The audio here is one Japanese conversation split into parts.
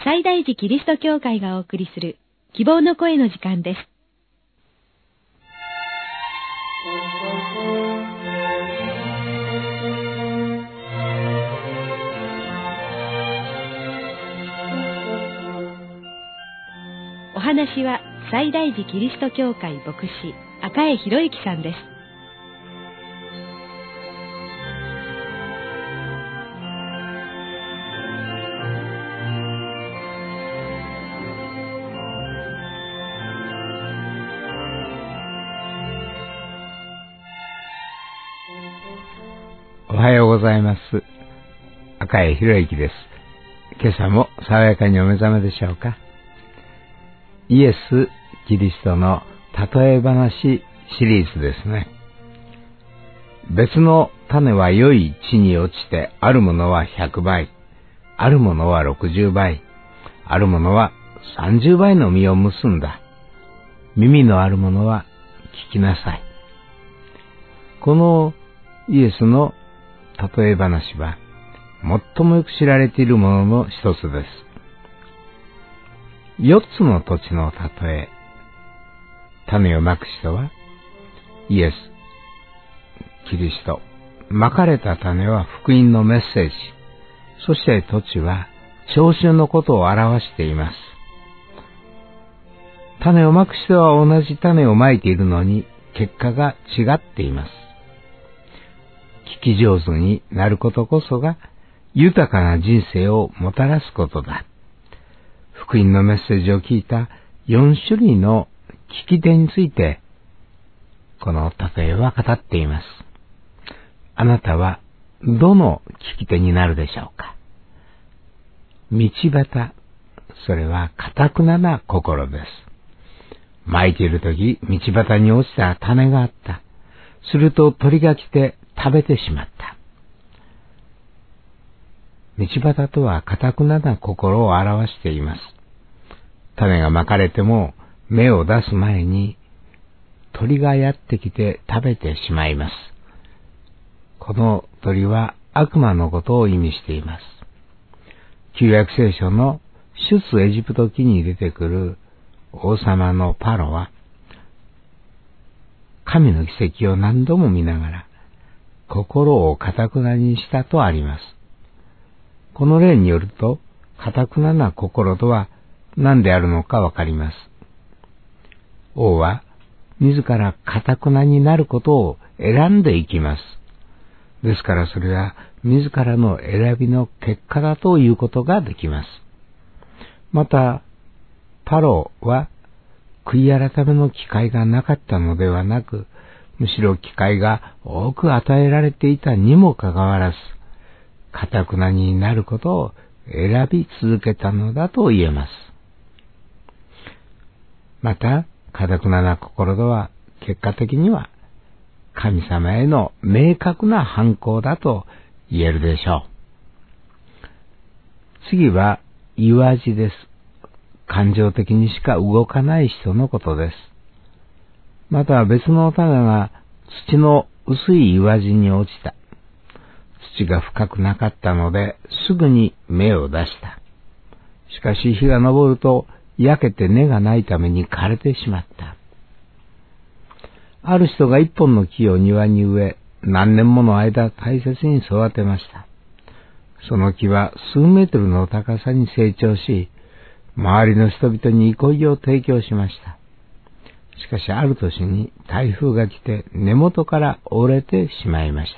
最大寺キリスト教会がお送りする希望の声の時間です。お話は最大寺キリスト教会牧師赤江博之さんです。 おはようございます。赤江博之です。今朝も爽やかにお目覚めでしょうか。イエス・キリストの例え話シリーズですね。別の種は良い地に落ちて、あるものは100倍、あるものは60倍、あるものは30倍の実を結んだ。耳のあるものは聞きなさい。このイエスの例え話は最もよく知られているものの一つです。4つの土地の例え。種をまく人はイエス、キリスト。まかれた種は福音のメッセージ。そして土地は聴衆のことを表しています。種をまく人は同じ種をまいているのに結果が違っています。聞き上手になることこそが豊かな人生をもたらすことだ。福音のメッセージを聞いた4種類の聞き手についてこの例えは語っています。あなたはどの聞き手になるでしょうか。道端、それは堅くな心です。蒔いているとき、道端に落ちた種があった。すると鳥が来て食べてしまった。道端とは堅くな心を表しています。種がまかれても芽を出す前に鳥がやってきて食べてしまいます。この鳥は悪魔のことを意味しています。旧約聖書の出エジプト記に出てくる王様のパロは神の奇跡を何度も見ながら心を堅くなにしたとあります。この例によると、堅くな心とは何であるのかわかります。王は自ら堅くなになることを選んでいきます。ですからそれは自らの選びの結果だということができます。また、パロは悔い改めの機会がなかったのではなく、むしろ機会が多く与えられていたにもかかわらず、堅くなになることを選び続けたのだと言えます。また、堅くな心とは結果的には神様への明確な反抗だと言えるでしょう。次は、岩地です。感情的にしか動かない人のことです。また別の種が土の薄い岩地に落ちた。土が深くなかったのですぐに芽を出した。しかし日が昇ると焼けて根がないために枯れてしまった。ある人が一本の木を庭に植え、何年もの間大切に育てました。その木は数メートルの高さに成長し、周りの人々に憩いを提供しました。しかしある年に台風が来て根元から折れてしまいました。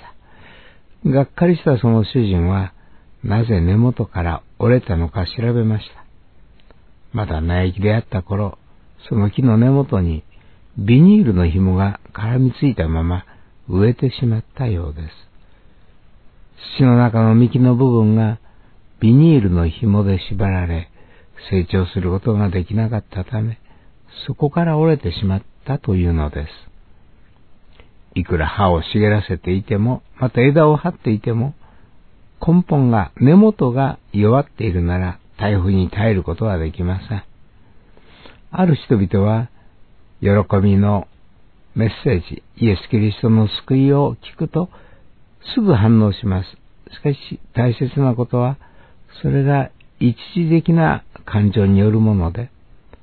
がっかりしたその主人はなぜ根元から折れたのか調べました。まだ苗木であった頃、その木の根元にビニールの紐が絡みついたまま植えてしまったようです。土の中の幹の部分がビニールの紐で縛られ、成長することができなかったため、そこから折れてしまったというのです。いくら葉を茂らせていても、また枝を張っていても、根本が、根元が弱っているなら、台風に耐えることはできません。ある人々は、喜びのメッセージ、イエス・キリストの救いを聞くと、すぐ反応します。しかし、大切なことは、それが一時的な感情によるもので、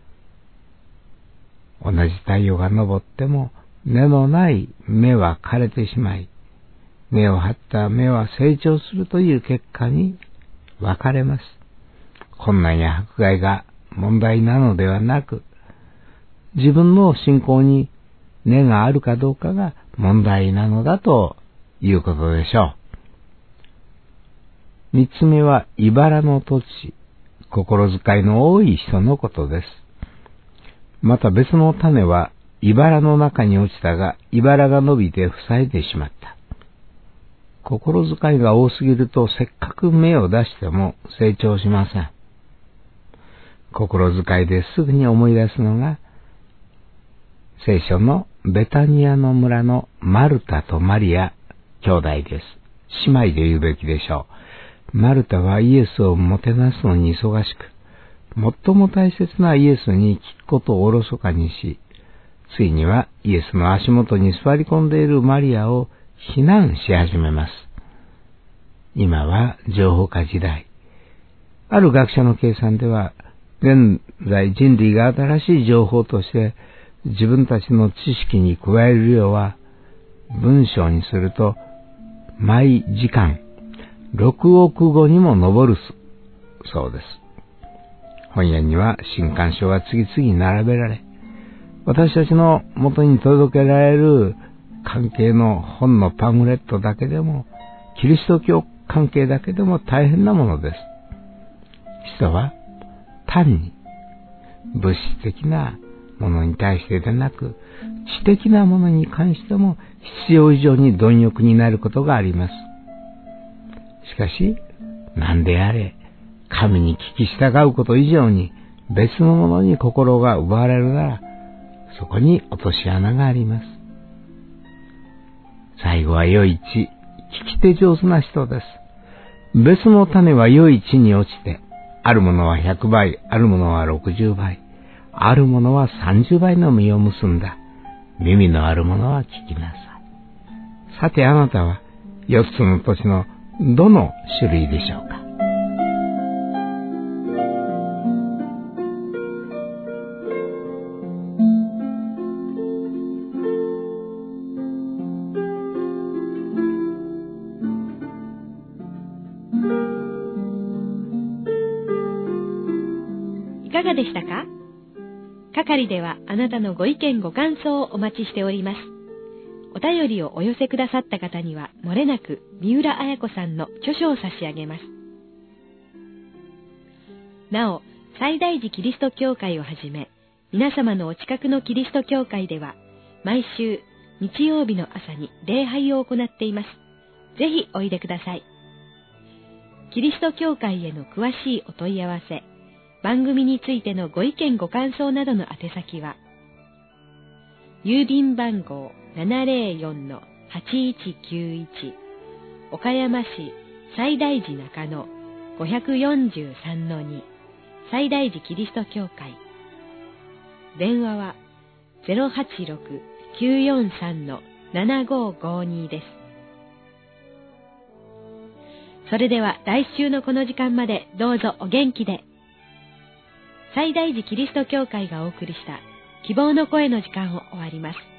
同じ太陽が昇っても根のない芽は枯れてしまい、根を張った芽は成長するという結果に分かれます。困難や迫害が問題なのではなく、自分の信仰に根があるかどうかが問題なのだということでしょう。三つ目は茨の土地、心遣いの多い人のことです。また別の種は茨の中に落ちたが、茨が伸びて塞いでしまった。心遣いが多すぎるとせっかく芽を出しても成長しません。心遣いですぐに思い出すのが、聖書のベタニアの村のマルタとマリア兄弟です。姉妹で言うべきでしょう。マルタはイエスをもてなすのに忙しく、最も大切なイエスに聞くことをおろそかにし、ついにはイエスの足元に座り込んでいるマリアを非難し始めます。今は情報化時代。ある学者の計算では、現在人類が新しい情報として自分たちの知識に加える量は、文章にすると毎時間6億語にも上るそうです。本屋には新刊書が次々に並べられ、私たちの元に届けられる関係の本のパンフレットだけでも、キリスト教関係だけでも大変なものです。人は単に物質的なものに対してでなく、知的なものに関しても必要以上に貪欲になることがあります。しかし、何であれ、神に聞き従うこと以上に別のものに心が奪われるなら、そこに落とし穴があります。最後は良い地、聞き手上手な人です。別の種は良い地に落ちて、あるものは100倍、あるものは60倍、あるものは30倍の実を結んだ。耳のあるものは聞きなさい。さてあなたは4つの土地のどの種類でしょうか。 いかがでしたか？係ではあなたのご意見ご感想をお待ちしております。お便りをお寄せくださった方には、もれなく三浦綾子さんの著書を差し上げます。なお、西大寺キリスト教会をはじめ、皆様のお近くのキリスト教会では、毎週日曜日の朝に礼拝を行っています。ぜひおいでください。キリスト教会への詳しいお問い合わせ、番組についてのご意見ご感想などの宛先は、郵便番号 704-8191 岡山市西大寺中野 543-2 西大寺キリスト教会。電話は 086-943-7552 です。それでは来週のこの時間までどうぞお元気で。西大寺キリスト教会がお送りした希望の声の時間を終わります。